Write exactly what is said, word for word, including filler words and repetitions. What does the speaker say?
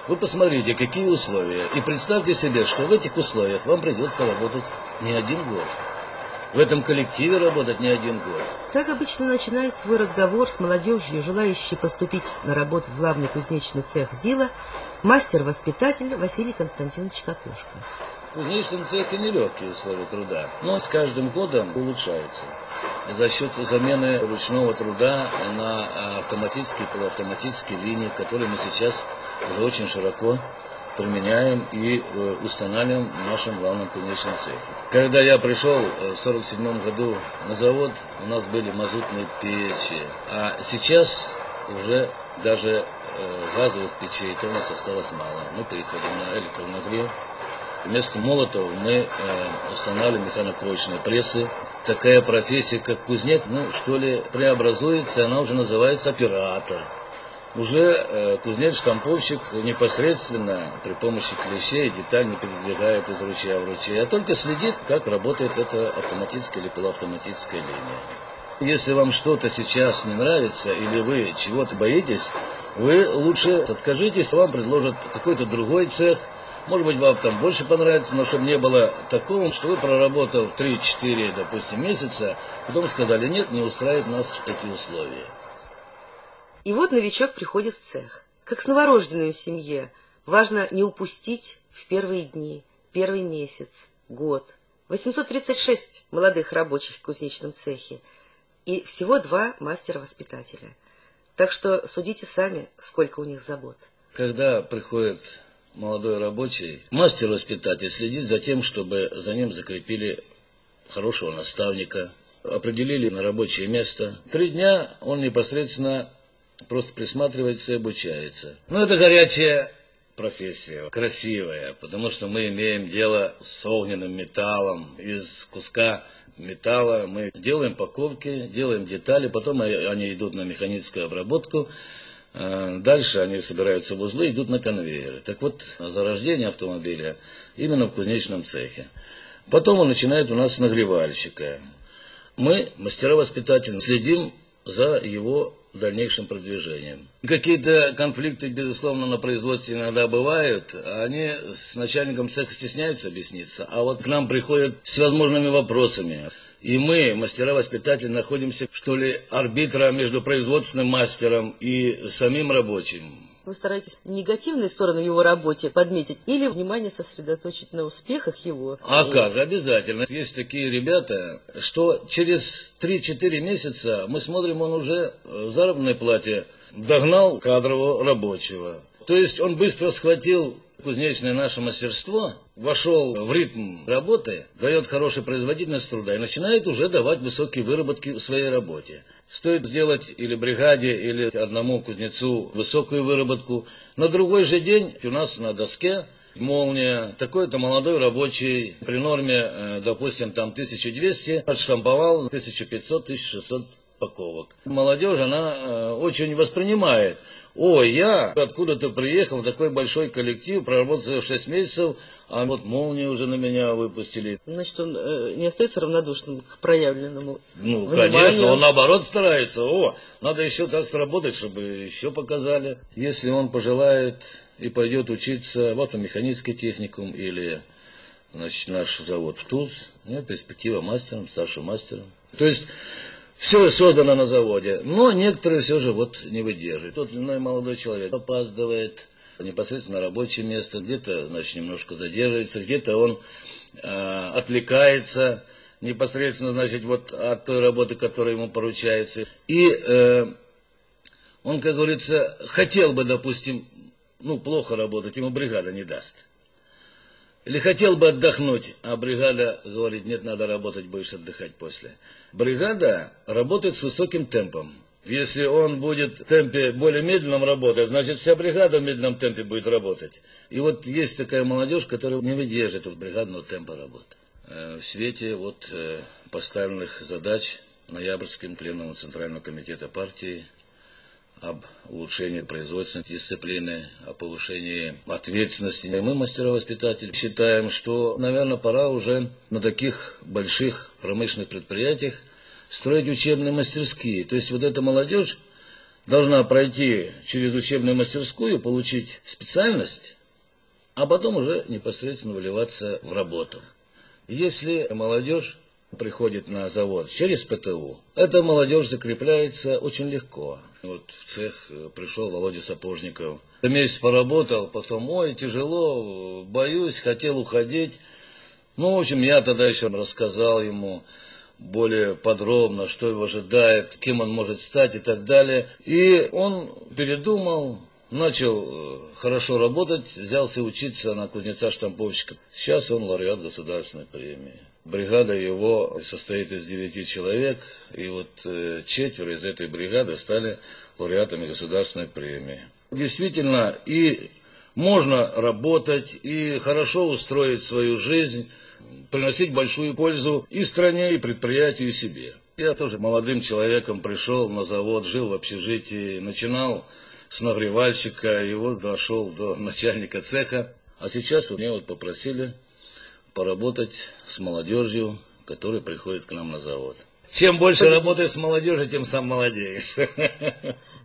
Вы посмотрите, какие условия. И представьте себе, что в этих условиях вам придется работать не один год. В этом коллективе работать не один год. Так обычно начинает свой разговор с молодежью, желающей поступить на работу в главный кузнечный цех ЗИЛа, мастер-воспитатель Василий Константинович Кокошко. В кузнечном цехе нелегкие условия труда, но с каждым годом улучшаются. За счет замены ручного труда на автоматические, полуавтоматические линии, которые мы сейчас уже очень широко применяем и устанавливаем в нашем главном кузнечном цехе. Когда я пришел в сорок седьмом году на завод, у нас были мазутные печи, а сейчас уже даже газовых печей то у нас осталось мало. Мы переходим на электронагрев. Вместо молотов мы устанавливаем механокроечные прессы. Такая профессия, как кузнец, ну, что ли, преобразуется, она уже называется оператор. Уже э, кузнец-штамповщик непосредственно при помощи клещей деталь не передвигает из ручья в ручей, а только следит, как работает эта автоматическая или полуавтоматическая линия. Если вам что-то сейчас не нравится или вы чего-то боитесь, вы лучше откажитесь, вам предложат какой-то другой цех. Может быть, вам там больше понравится, но чтобы не было такого, что вы, проработав три-четыре, допустим, месяца, потом сказали, нет, не устраивают нас эти условия. И вот новичок приходит в цех. Как с новорожденным в семье. Важно не упустить в первые дни, первый месяц, год. восемьсот тридцать шесть молодых рабочих в кузнечном цехе. И всего два мастера-воспитателя. Так что судите сами, сколько у них забот. Когда приходит молодой рабочий, мастер-воспитатель следит за тем, чтобы за ним закрепили хорошего наставника, определили на рабочее место. Три дня он непосредственно просто присматривается и обучается. Но это горячая профессия, красивая, потому что мы имеем дело с огненным металлом. Из куска металла мы делаем паковки, делаем детали, потом они идут на механическую обработку. Дальше они собираются в узлы, идут на конвейеры. Так вот, зарождение автомобиля именно в кузнечном цехе. Потом он начинает у нас с нагревальщика. Мы, мастера-воспитатели, следим за его дальнейшим продвижением. Какие-то конфликты, безусловно, на производстве иногда бывают. Они с начальником цеха стесняются объясниться, а вот к нам приходят с возможными вопросами. И мы, мастера-воспитатели, находимся, что ли, арбитра между производственным мастером и самим рабочим. Вы стараетесь негативные стороны в его работе подметить или внимание сосредоточить на успехах его? А как? Обязательно. Есть такие ребята, что через три-четыре месяца мы смотрим, он уже в заработной плате догнал кадрового рабочего. То есть он быстро схватил кузнечное наше мастерство, вошел в ритм работы, дает хорошую производительность труда и начинает уже давать высокие выработки в своей работе. Стоит сделать или бригаде, или одному кузнецу высокую выработку. На другой же день у нас на доске молния, такой-то молодой рабочий, при норме, допустим, там тысяча двести, отштамповал тысяча пятьсот — тысяча шестьсот паковок. Молодежь, она очень воспринимает. Ой, я откуда-то приехал в такой большой коллектив, проработал шесть месяцев, а вот молнию уже на меня выпустили. Значит, он э, не остается равнодушным к проявленному Ну, вниманию. конечно, он наоборот старается. О, надо еще так сработать, чтобы еще показали. Если он пожелает и пойдет учиться в автомеханический техникум или, значит, наш завод в ТУЗ, ну, перспектива мастером, старшим мастером. То есть все создано на заводе, но некоторые все же вот не выдерживают. Тот или иной молодой человек опаздывает непосредственно на рабочее место, где-то, значит, немножко задерживается, где-то он э, отвлекается непосредственно, значит, вот от той работы, которая ему поручается. И э, он, как говорится, хотел бы, допустим, ну, плохо работать, ему бригада не даст. Или хотел бы отдохнуть, а бригада говорит, нет, надо работать, будешь отдыхать после. Бригада работает с высоким темпом. Если он будет в темпе более медленном работать, значит, вся бригада в медленном темпе будет работать. И вот есть такая молодежь, которая не выдержит от бригадного темпа работы. В свете вот поставленных задач Ноябрьским пленумом Центрального комитета партии об улучшении производственной дисциплины, о повышении ответственности. И мы, мастера-воспитатели, считаем, что, наверное, пора уже на таких больших промышленных предприятиях строить учебные мастерские. То есть вот эта молодежь должна пройти через учебную мастерскую, получить специальность, а потом уже непосредственно вливаться в работу. Если молодежь приходит на завод через ПТУ, эта молодежь закрепляется очень легко. Вот в цех пришел Володя Сапожников. Месяц поработал, потом, ой, тяжело, боюсь, хотел уходить. Ну, в общем, я тогда еще рассказал ему более подробно, что его ожидает, кем он может стать и так далее. И он передумал, начал хорошо работать, взялся учиться на кузнеца-штамповщика. Сейчас он лауреат государственной премии. Бригада его состоит из девяти человек, и вот четверо из этой бригады стали лауреатами государственной премии. Действительно, и можно работать, и хорошо устроить свою жизнь, приносить большую пользу и стране, и предприятию, и себе. Я тоже молодым человеком пришел на завод, жил в общежитии, начинал с нагревальщика, и вот дошел до начальника цеха. А сейчас вот меня вот попросили поработать с молодежью, которая приходит к нам на завод. Чем больше работаешь с молодежью, тем сам молодеешь.